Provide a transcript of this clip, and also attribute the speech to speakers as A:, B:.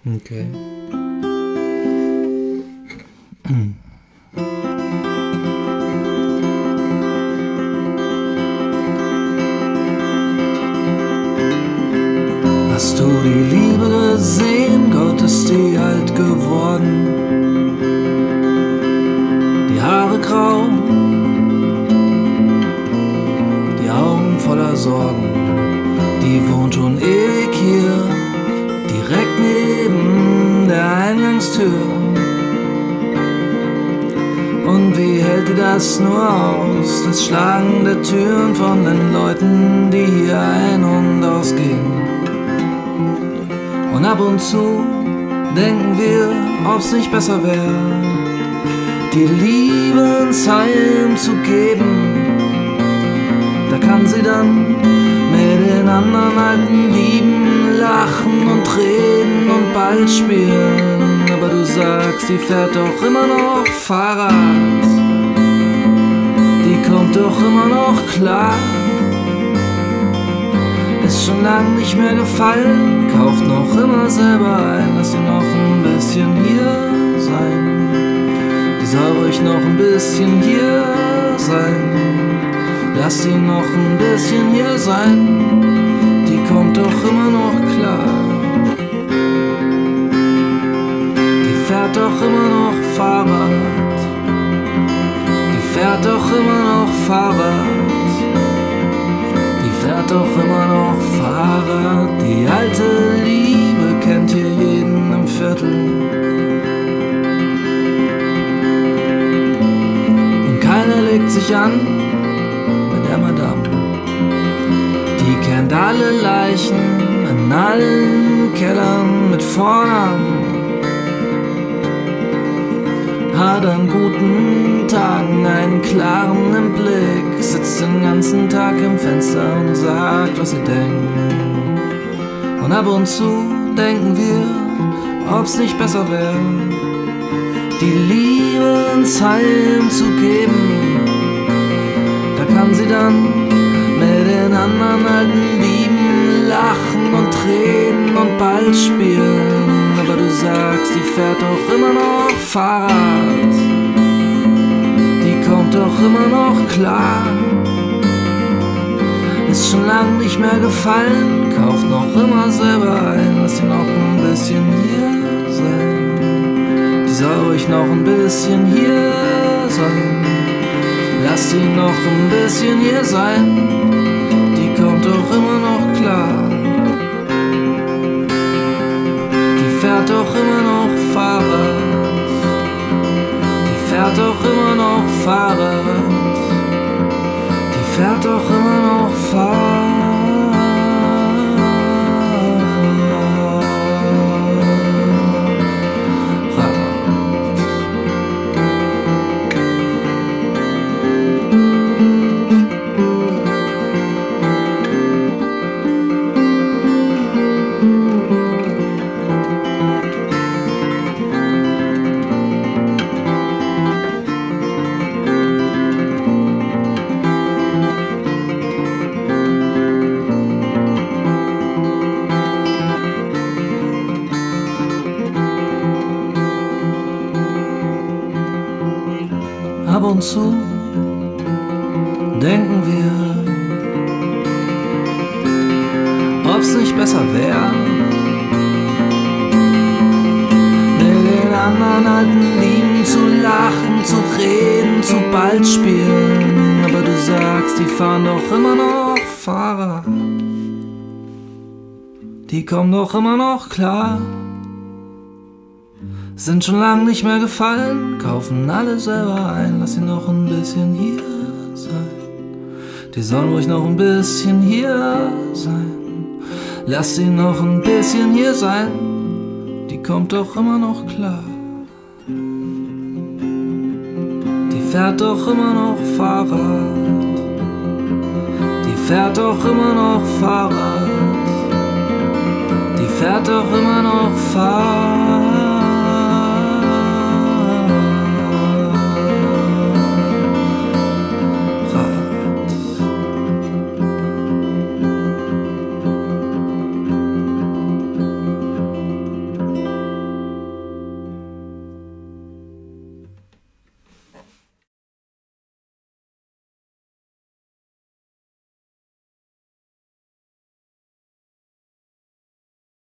A: Okay. Hast du die Liebe gesehen? Gott, ist die alt geworden. Die Haare grau, die Augen voller Sorgen. Die wohnt schon ewig hier, direkt neben der Eingangstür. Und wie hält ihr das nur aus, das Schlagen der Türen von den Leuten, die hier ein- und ausgehen? Und ab und zu denken wir, ob's nicht besser wäre, die Liebe ins Heim zu geben. Da kann sie dann mit den anderen alten Lieben lachen und reden und Ball spielen. Aber du sagst, die fährt doch immer noch Fahrrad, die kommt doch immer noch klar. Ist schon lang nicht mehr gefallen, kauft noch immer selber ein. Lass sie noch ein bisschen hier sein, die soll ruhig noch ein bisschen hier sein. Lass sie noch ein bisschen hier sein, die kommt doch immer noch klar. Die fährt doch immer noch Fahrrad, die fährt doch immer noch Fahrrad, die fährt doch immer noch Fahrrad. Die alte Liebe kennt hier jeden im Viertel. Und keiner legt sich an mit der Madame. Die kennt alle Leichen in allen Kellern mit Vornamen. Hat an guten Tagen einen klaren im Blick, sitzt den ganzen Tag im Fenster und sagt, was sie denkt. Und ab und zu denken wir, ob's nicht besser wäre, die Liebe ins Heim zu geben. Da kann sie dann mit den anderen alten Lieben lachen und reden und Ball spielen. Aber du sagst, die fährt doch immer noch Fahrrad, die kommt doch immer noch klar. Ist schon lang nicht mehr gefallen, kauft noch immer selber ein. Lass sie noch ein bisschen hier sein, die soll ruhig noch ein bisschen hier sein. Lass sie noch ein bisschen hier sein, die kommt doch immer noch klar. Die fährt doch immer noch Fahrrad, die fährt doch immer noch Fahrrad, die fährt doch immer noch Fahrrad. Ab und zu denken wir, ob's nicht besser wäre, mit den anderen alten Lieben zu lachen, zu reden, zu Ball spielen. Aber du sagst, die fahren doch immer noch Fahrrad, die kommen doch immer noch klar. Sind schon lang nicht mehr gefallen, kaufen alle selber ein. Lass sie noch ein bisschen hier sein, die sollen ruhig noch ein bisschen hier sein. Lass sie noch ein bisschen hier sein, die kommt doch immer noch klar. Die fährt doch immer noch Fahrrad, die fährt doch immer noch Fahrrad, die fährt doch immer noch Fahrrad.